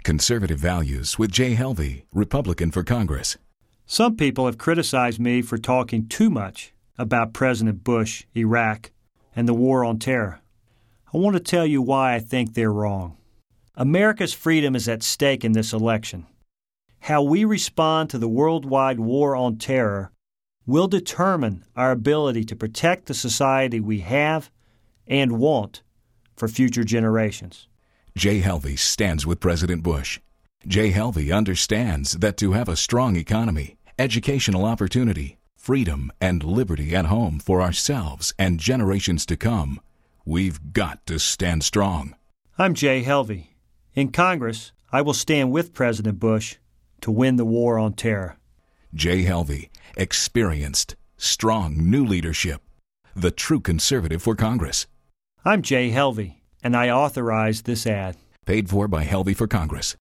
Conservative Values with Jay Helvey, Republican for Congress. Some people have criticized me for talking too much about President Bush, Iraq, and the war on terror. I want to tell you why I think they're wrong. America's freedom is at stake in this election. How we respond to the worldwide war on terror will determine our ability to protect the society we have and want for future generations. Jay Helvey stands with President Bush. Jay Helvey understands that to have a strong economy, educational opportunity, freedom, and liberty at home for ourselves and generations to come, we've got to stand strong. I'm Jay Helvey. In Congress, I will stand with President Bush to win the war on terror. Jay Helvey, experienced, strong new leadership. The true conservative for Congress. I'm Jay Helvey, and I authorize this ad. Paid for by Helvey for Congress.